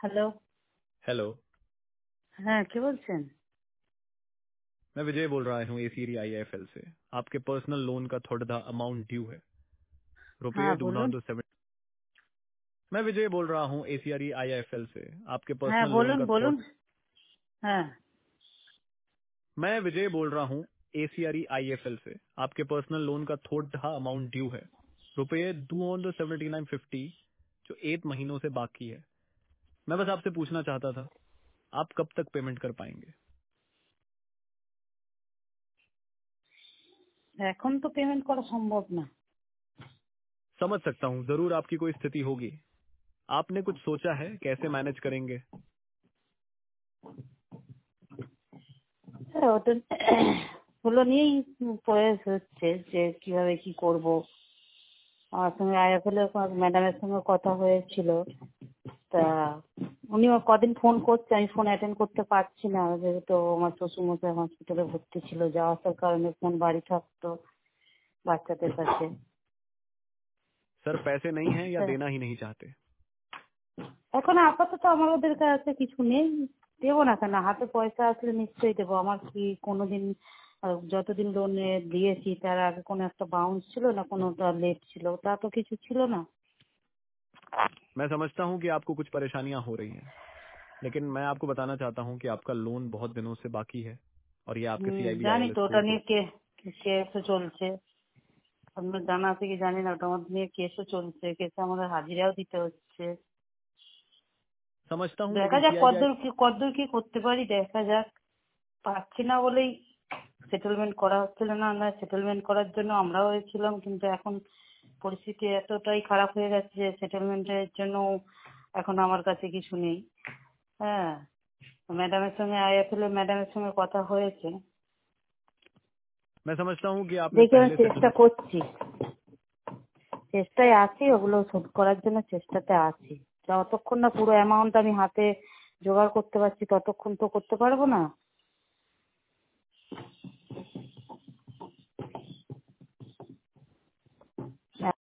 Hello. Hello. हाँ, क्या बोलছেন? मैं विजय बोल रहा हूँ एसीरी आईआईएफएल से। आपके पर्सनल लोन का थोड़ा अमाउंट ड्यू है, रुपये हाँ बोलून। 2,7। मैं विजय बोल रहा हूँ एसीआरई आईआईएफएल से। आपके हाँ पर्सनल लोन बोलून का बोलून। हाँ मैं विजय बोल रहा हूँ एसीआरई आईएफएल से। आपके पर्सनल लोन का थोड़ा अमाउंट ड्यू है, रुपये 279.50, जो 8 महीनों से बाकी है। मैं बस आपसे पूछना चाहता था, आप कब तक पेमेंट कर पाएंगे? এখন তো পেমেন্ট করা সম্ভব না। समझ सकता हूँ, जरूर आपकी कोई स्थिति होगी। आपने कुछ सोचा है कैसे मैनेज करेंगे? হ্যাঁ, ওটা ওগুলো নিয়েই প্রয়াস হচ্ছে যে কিভাবে কি করব। আমার সঙ্গে আইএফএল এর ম্যাডামের সঙ্গে কথা হয়েছিল, তা উনিও কদিন ফোন করছে, আমি ফোন অ্যাটেন্ড করতে পারছি না, যেহেতু আমার শ্বশুরমশাই হসপিটালে ভর্তি ছিল, যাওয়া আসার কারণে ফোন বাড়ি থাকতো বাচ্চাদের কাছে। सर पैसे नहीं हैं या देना ही नहीं चाहते? এখন আপাতত আমার ওদের কাছে কিছু নেই, দেবো না কেন? হাতে পয়সা আসলে নিশ্চয়ই দেবো। আমার কি কোনোদিন যতদিন লোনে দিয়েছি তার আগে কোনো একটা বাউন্স ছিল না, কোনোটা লেট ছিল, তা তো কিছু ছিল না। मैं समझता हूं कि आपको कुछ परेशानियां हो रही हैं, लेकिन मैं आपको बताना चाहता हूं कि आपका लोन बहुत दिनों से बाकी है और ये आपके জানি सीआईबीआईएल তো, ওটা स्कोर को। নিয়ে কেসও চলছে। আপনার জানা আছে কি জানি না, ওটা আমাদের নিয়ে কেসও চলছে, কেসে আমাদের হাজিরাও দিতে হচ্ছে। समझता हूं, দেখা लेकिन যাক सीआईबीआई কতদূর কি করতে পারি, দেখা যাক। পারছি না বলেই সেটেলমেন্ট করা হচ্ছিল না। আমরা সেটেলমেন্ট করার জন্য আমরাও হয়েছিলাম, কিন্তু এখন পরিস্থিতি এতটাই খারাপ হয়ে গেছে যে সেটেলমেন্টের জন্য এখন আমার কাছে কিছু নেই। হ্যাঁ, ম্যাডামের সঙ্গে আইএফএল এর ম্যাডামের সঙ্গে কথা হয়েছে, मैं समझता हूं कि आपने দেখি আমি पहले চেষ্টা सेटलमेंट। করছি, চেষ্টায় আছি, ওগুলো শোধ করার জন্য চেষ্টাতে আছি। যতক্ষণ না পুরো অ্যামাউন্ট আমি হাতে জোগাড় করতে পারছি ততক্ষণ তো করতে পারবো না।